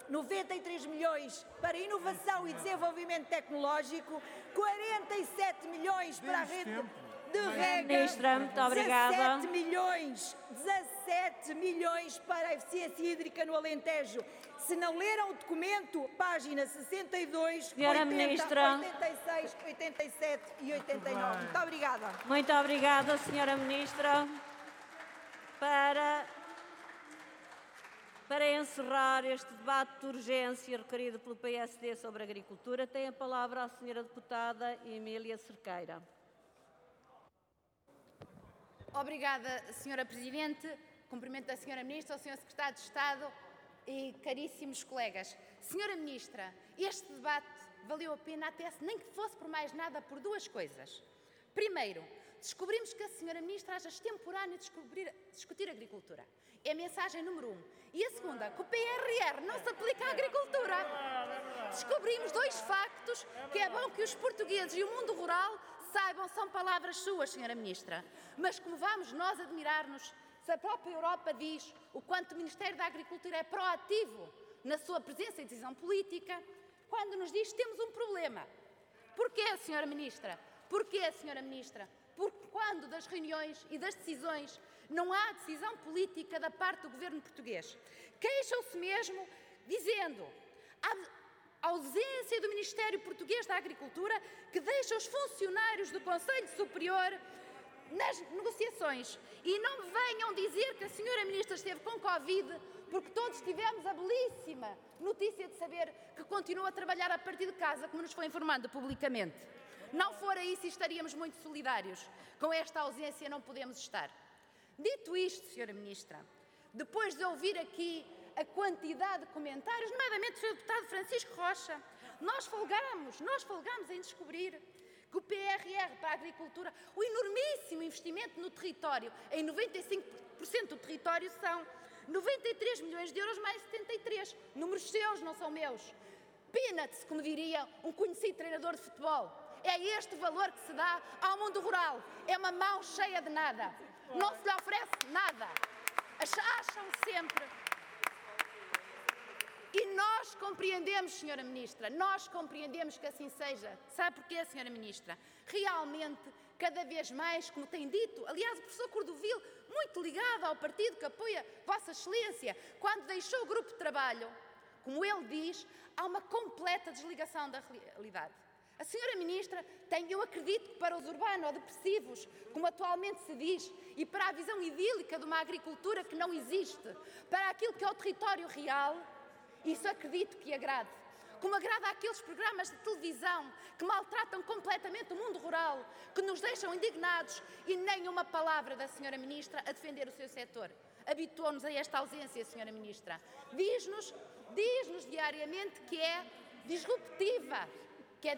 93 milhões para inovação e desenvolvimento tecnológico, 47 milhões para a rede de rega, Ministra, muito obrigada. 17 milhões para a eficiência hídrica no Alentejo. Se não leram o documento, página 62, Senhora 80, Ministra. 86, 87 e 89. Muito obrigada. Muito obrigada, Senhora Ministra. Para encerrar este debate de urgência requerido pelo PSD sobre a agricultura, tem a palavra a Senhora Deputada Emília Cerqueira. Obrigada, Senhora Presidente. Cumprimento a Senhora Ministra, ao Senhor Secretário de Estado e caríssimos colegas. Senhora Ministra, este debate valeu a pena até nem que fosse por mais nada por duas coisas. Primeiro, descobrimos que a Senhora Ministra acha extemporâneo discutir agricultura. É a mensagem número 1. E a segunda, que o PRR não se aplica à agricultura. Descobrimos dois factos que é bom que os portugueses e o mundo rural saibam, são palavras suas, Senhora Ministra. Mas como vamos nós admirar-nos se a própria Europa diz o quanto o Ministério da Agricultura é proativo na sua presença e decisão política, quando nos diz que temos um problema. Porquê, Senhora Ministra? Porquê, Senhora Ministra? Porque quando das reuniões e das decisões não há decisão política da parte do governo português. Queixam-se mesmo dizendo a ausência do Ministério Português da Agricultura que deixa os funcionários do Conselho Superior nas negociações. E não me venham dizer que a Senhora Ministra esteve com Covid, porque todos tivemos a belíssima notícia de saber que continua a trabalhar a partir de casa, como nos foi informado publicamente. Não fora isso, estaríamos muito solidários. Com esta ausência não podemos estar. Dito isto, Senhora Ministra, depois de ouvir aqui a quantidade de comentários, nomeadamente do Sr. Deputado Francisco Rocha, nós folgamos em descobrir que o PRR para a agricultura, o enormíssimo investimento no território, em 95% do território são 93 milhões de euros mais 73. Números seus, não são meus. Peanuts, como diria um conhecido treinador de futebol. É este o valor que se dá ao mundo rural. É uma mão cheia de nada. Não se lhe oferece nada. Acham sempre. E nós compreendemos, Senhora Ministra, nós compreendemos que assim seja. Sabe porquê, Senhora Ministra? Realmente, cada vez mais, como tem dito, aliás, o professor Cordovil, muito ligado ao partido que apoia Vossa Excelência, quando deixou o grupo de trabalho, como ele diz, há uma completa desligação da realidade. A Senhora Ministra tem, eu acredito que para os urbano-depressivos, como atualmente se diz, e para a visão idílica de uma agricultura que não existe, para aquilo que é o território real, isso acredito que agrade. Como agrada àqueles programas de televisão que maltratam completamente o mundo rural, que nos deixam indignados e nem uma palavra da Senhora Ministra a defender o seu setor. Habituou-nos a esta ausência, Senhora Ministra. Diz-nos diariamente que é disruptiva, que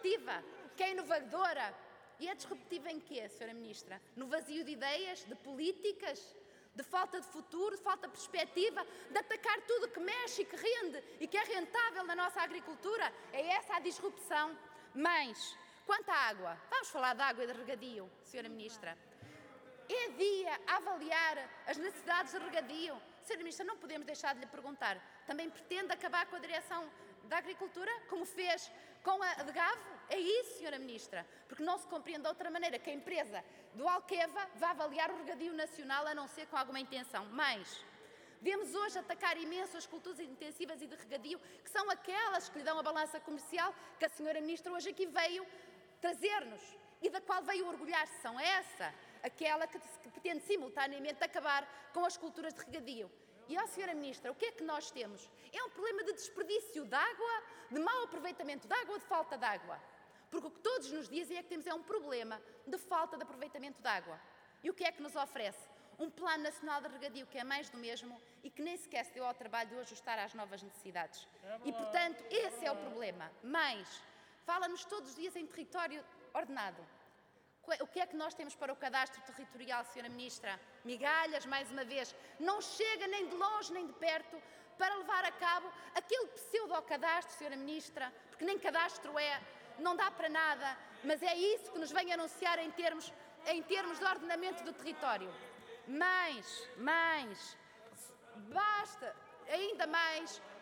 é inovadora. E é disruptiva em quê, Senhora Ministra? No vazio de ideias, de políticas, de falta de futuro, de falta de perspectiva, de atacar tudo que mexe e que rende e que é rentável na nossa agricultura? É essa a disrupção. Mas, quanto à água, vamos falar de água e de regadio, Senhora Ministra. É dia a avaliar as necessidades de regadio. Senhora Ministra, não podemos deixar de lhe perguntar. Também pretende acabar com a direção da agricultura, como fez com a de Gavo? É isso, Senhora Ministra, porque não se compreende de outra maneira que a empresa do Alqueva vá avaliar o regadio nacional, a não ser com alguma intenção. Mas vemos hoje atacar imenso as culturas intensivas e de regadio, que são aquelas que lhe dão a balança comercial que a Senhora Ministra hoje aqui veio trazer-nos e da qual veio orgulhar-se. São aquela que pretende simultaneamente acabar com as culturas de regadio. E, Senhora Ministra, o que é que nós temos? É um problema de desperdício de água, de mau aproveitamento de água ou de falta de água? Porque o que todos nos dizem é que temos um problema de falta de aproveitamento de água. E o que é que nos oferece? Um Plano Nacional de Regadio que é mais do mesmo e que nem sequer se deu ao trabalho de o ajustar às novas necessidades. E, portanto, esse é o problema. Mas fala-nos todos os dias em território ordenado. O que é que nós temos para o cadastro territorial, Senhora Ministra? Migalhas, mais uma vez. Não chega nem de longe nem de perto para levar a cabo aquele pseudo-cadastro, Senhora Ministra, porque nem cadastro é, não dá para nada, mas é isso que nos vem anunciar em termos de ordenamento do território. Mas, basta ainda mais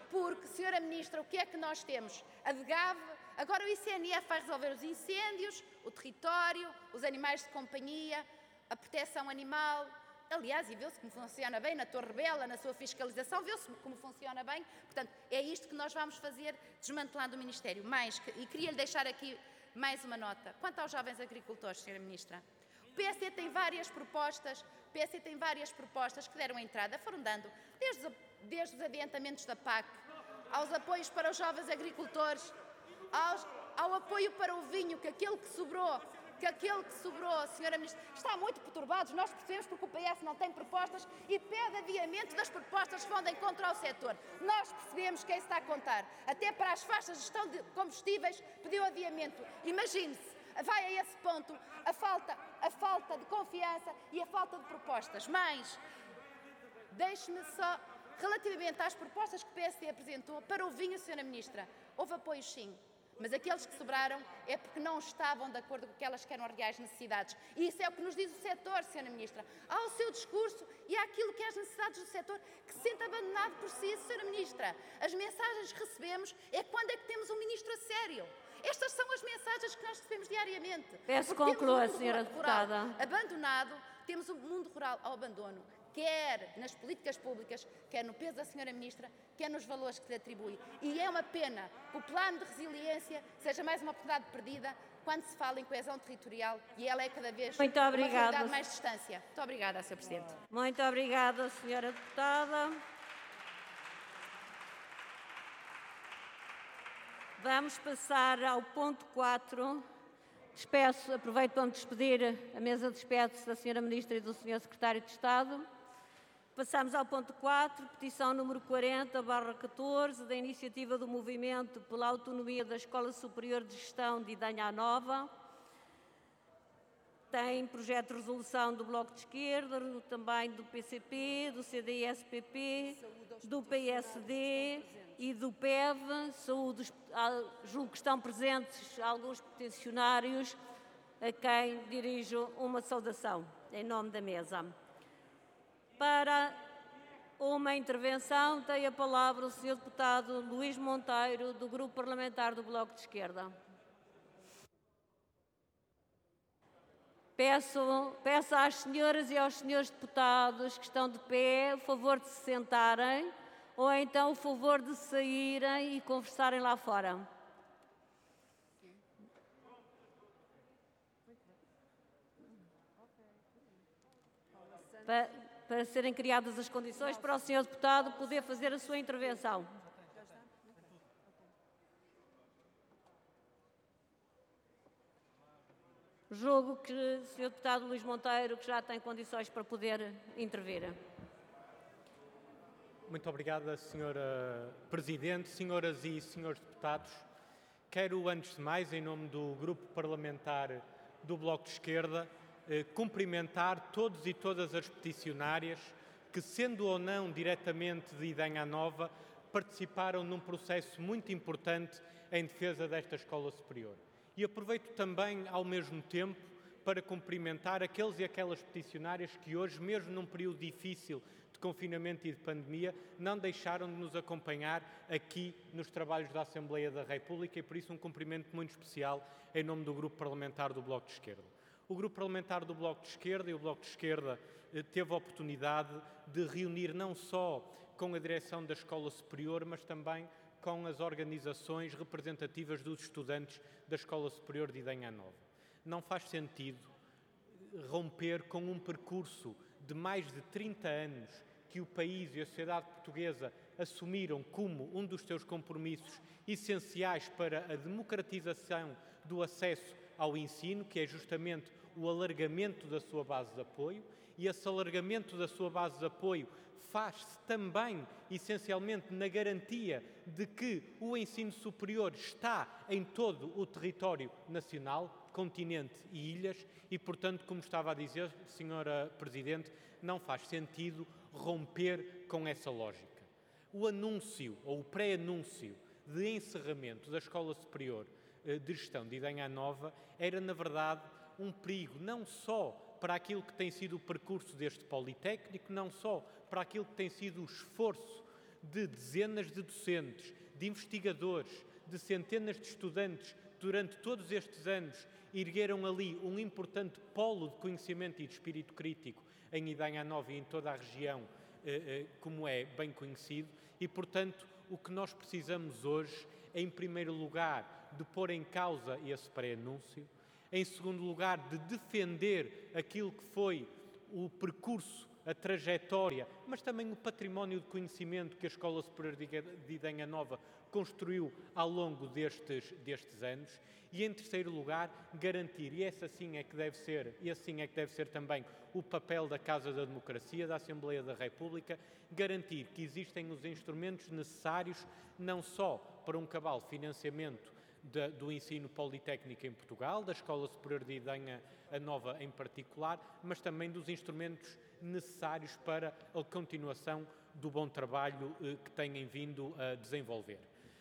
Porque, Senhora Ministra, o que é que nós temos? A DGAV, agora o ICNF vai resolver os incêndios, o território, os animais de companhia, a proteção animal. Aliás, e viu-se como funciona bem na Torre Bela, na sua fiscalização, viu-se como funciona bem. Portanto, é isto que nós vamos fazer, desmantelando o Ministério. E queria-lhe deixar aqui mais uma nota. Quanto aos jovens agricultores, Sra. Ministra, o PSD tem várias propostas, que deram entrada, foram dando, desde os adiantamentos da PAC, aos apoios para os jovens agricultores, ao apoio para o vinho, que aquele que sobrou, Sra. Ministra, está muito perturbados, nós percebemos porque o PS não tem propostas e pede adiamento das propostas que vão de encontro ao setor. Nós percebemos que é isso que está a contar. Até para as faixas de gestão de combustíveis pediu adiamento. Imagine-se, vai a esse ponto a falta de confiança e a falta de propostas. Mas, deixe-me só, relativamente às propostas que o PSD apresentou para o vinho, Sra. Ministra, houve apoios sim. Mas aqueles que sobraram é porque não estavam de acordo com aquelas que eram as reais necessidades. E isso é o que nos diz o setor, Sra. Ministra. Ao seu discurso e àquilo que é as necessidades do setor, que se sente abandonado por si, Sra. Ministra. As mensagens que recebemos é quando é que temos um ministro a sério. Estas são as mensagens que nós recebemos diariamente. Peço que conclua, Sra. Deputada. Abandonado, temos o mundo rural ao abandono, quer nas políticas públicas, quer no peso da Sra. Ministra, quer nos valores que lhe atribui. E é uma pena que o plano de resiliência seja mais uma oportunidade perdida quando se fala em coesão territorial e ela é cada vez uma realidade mais distância. Muito obrigada, Sr. Presidente. Muito obrigada, Sra. Deputada. Vamos passar ao ponto 4. Aproveito para me despedir, a mesa despede-se da Sra. Ministra e do Sr. Secretário de Estado. Passamos ao ponto 4, petição número 40/14, da iniciativa do Movimento pela Autonomia da Escola Superior de Gestão de Idanha Nova. Tem projeto de resolução do Bloco de Esquerda, também do PCP, do CDS-PP, do PSD e do PEV. Julgo que estão presentes alguns peticionários, a quem dirijo uma saudação, em nome da mesa. Para uma intervenção, tem a palavra o Sr. Deputado Luís Monteiro, do Grupo Parlamentar do Bloco de Esquerda. Peço às senhoras e aos senhores deputados que estão de pé o favor de se sentarem ou então o favor de saírem e conversarem lá fora. Para serem criadas as condições para o Sr. Deputado poder fazer a sua intervenção. Julgo que o Sr. Deputado Luís Monteiro que já tem condições para poder intervir. Muito obrigada, Sra. Presidente, senhoras e senhores deputados. Quero, antes de mais, em nome do Grupo Parlamentar do Bloco de Esquerda, cumprimentar todos e todas as peticionárias que, sendo ou não diretamente de Idanha Nova, participaram num processo muito importante em defesa desta escola superior. E aproveito também, ao mesmo tempo, para cumprimentar aqueles e aquelas peticionárias que hoje, mesmo num período difícil de confinamento e de pandemia, não deixaram de nos acompanhar aqui nos trabalhos da Assembleia da República e, por isso, um cumprimento muito especial em nome do Grupo Parlamentar do Bloco de Esquerda. O Grupo Parlamentar do Bloco de Esquerda e o Bloco de Esquerda teve a oportunidade de reunir não só com a direção da Escola Superior, mas também com as organizações representativas dos estudantes da Escola Superior de Idanha Nova. Não faz sentido romper com um percurso de mais de 30 anos que o país e a sociedade portuguesa assumiram como um dos seus compromissos essenciais para a democratização do acesso ao ensino, que é justamente o alargamento da sua base de apoio, e esse alargamento da sua base de apoio faz-se também, essencialmente, na garantia de que o ensino superior está em todo o território nacional, continente e ilhas, e, portanto, como estava a dizer, Sra. Presidente, não faz sentido romper com essa lógica. O anúncio, ou o pré-anúncio de encerramento da Escola Superior de Gestão de Idanha Nova era, na verdade, um perigo não só para aquilo que tem sido o percurso deste Politécnico, não só para aquilo que tem sido o esforço de dezenas de docentes, de investigadores, de centenas de estudantes, durante todos estes anos, ergueram ali um importante polo de conhecimento e de espírito crítico em Idanha Nova e em toda a região, como é bem conhecido, e, portanto, o que nós precisamos hoje é, em primeiro lugar, de pôr em causa esse pré-anúncio, em segundo lugar, de defender aquilo que foi o percurso, a trajetória, mas também o património de conhecimento que a Escola Superior de Idanha Nova construiu ao longo destes anos, e em terceiro lugar, garantir, e esse assim é que deve ser também o papel da Casa da Democracia, da Assembleia da República, garantir que existem os instrumentos necessários não só para um cabal financiamento do ensino politécnico em Portugal, da Escola Superior de Idanha Nova em particular, mas também dos instrumentos necessários para a continuação do bom trabalho que têm vindo a desenvolver.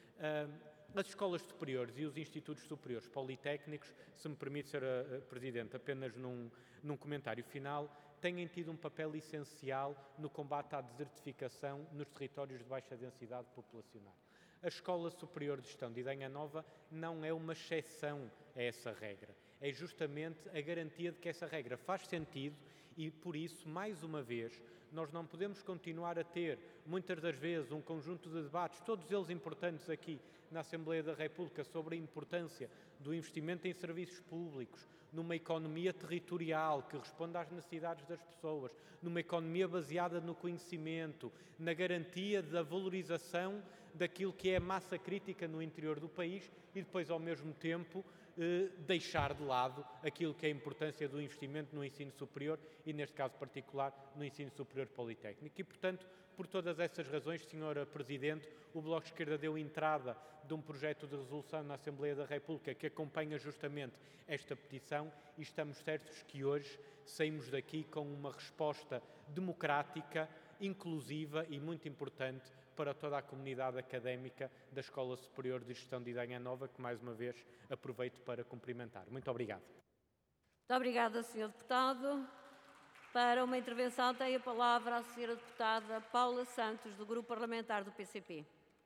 As escolas superiores e os institutos superiores politécnicos, se me permite, Sra. Presidente, apenas num comentário final, têm tido um papel essencial no combate à desertificação nos territórios de baixa densidade populacional. A Escola Superior de Gestão de Idanha Nova não é uma exceção a essa regra. É justamente a garantia de que essa regra faz sentido e, por isso, mais uma vez, nós não podemos continuar a ter, muitas das vezes, um conjunto de debates, todos eles importantes aqui na Assembleia da República, sobre a importância do investimento em serviços públicos, numa economia territorial que responda às necessidades das pessoas, numa economia baseada no conhecimento, na garantia da valorização daquilo que é a massa crítica no interior do país e depois, ao mesmo tempo, deixar de lado aquilo que é a importância do investimento no ensino superior e, neste caso particular, no ensino superior politécnico. E, portanto, por todas essas razões, Sra. Presidente, o Bloco de Esquerda deu entrada de um projeto de resolução na Assembleia da República que acompanha justamente esta petição e estamos certos que hoje saímos daqui com uma resposta democrática, inclusiva e muito importante para toda a comunidade académica da Escola Superior de Gestão de Idanha Nova, que mais uma vez aproveito para cumprimentar. Muito obrigado. Muito obrigada, Sr. Deputado. Para uma intervenção tem a palavra a Sra. Deputada Paula Santos, do Grupo Parlamentar do PCP.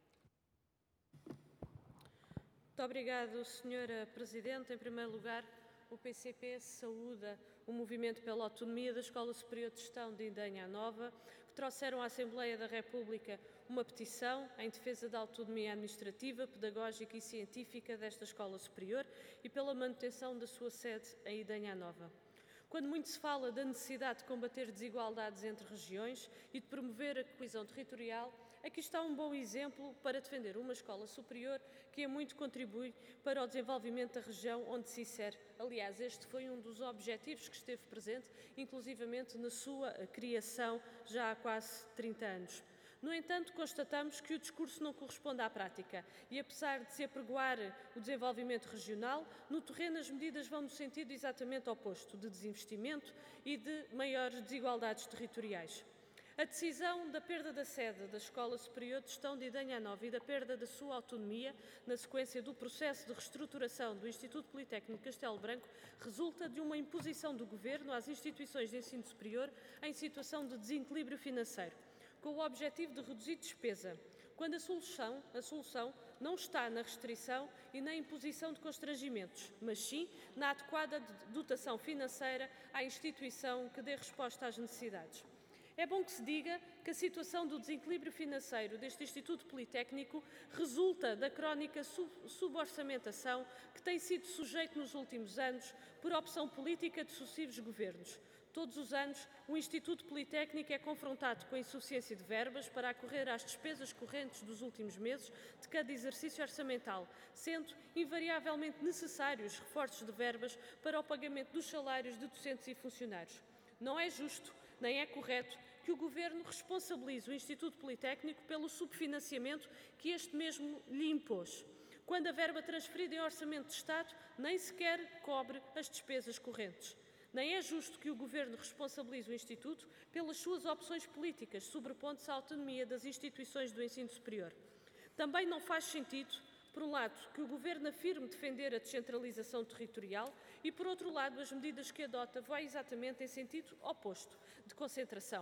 Muito obrigada, Sra. Presidente. Em primeiro lugar, o PCP saúda o movimento pela autonomia da Escola Superior de Gestão de Idanha Nova, que trouxeram à Assembleia da República uma petição em defesa da autonomia administrativa, pedagógica e científica desta Escola Superior e pela manutenção da sua sede em Idanha Nova. Quando muito se fala da necessidade de combater desigualdades entre regiões e de promover a coesão territorial, aqui está um bom exemplo para defender uma escola superior que muito contribui para o desenvolvimento da região onde se insere. Aliás, este foi um dos objetivos que esteve presente, inclusivamente na sua criação já há quase 30 anos. No entanto, constatamos que o discurso não corresponde à prática e, apesar de se apregoar o desenvolvimento regional, no terreno as medidas vão no sentido exatamente oposto, de desinvestimento e de maiores desigualdades territoriais. A decisão da perda da sede da Escola Superior de Gestão de Idanha Nova e da perda da sua autonomia, na sequência do processo de reestruturação do Instituto Politécnico Castelo Branco, resulta de uma imposição do Governo às instituições de ensino superior em situação de desequilíbrio financeiro, com o objetivo de reduzir despesa, quando a solução não está na restrição e na imposição de constrangimentos, mas sim na adequada dotação financeira à instituição que dê resposta às necessidades. É bom que se diga que a situação do desequilíbrio financeiro deste Instituto Politécnico resulta da crónica suborçamentação que tem sido sujeito nos últimos anos por opção política de sucessivos governos. Todos os anos, o Instituto Politécnico é confrontado com a insuficiência de verbas para acorrer às despesas correntes dos últimos meses de cada exercício orçamental, sendo invariavelmente necessários reforços de verbas para o pagamento dos salários de docentes e funcionários. Não é justo, nem é correto, que o Governo responsabilize o Instituto Politécnico pelo subfinanciamento que este mesmo lhe impôs, quando a verba transferida em orçamento de Estado nem sequer cobre as despesas correntes. Nem é justo que o Governo responsabilize o Instituto pelas suas opções políticas, sobrepondo-se à autonomia das instituições do ensino superior. Também não faz sentido, por um lado, que o Governo afirme defender a descentralização territorial e, por outro lado, as medidas que adota vão exatamente em sentido oposto, de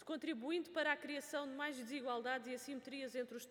contribuindo para a criação de mais desigualdades e assimetrias entre os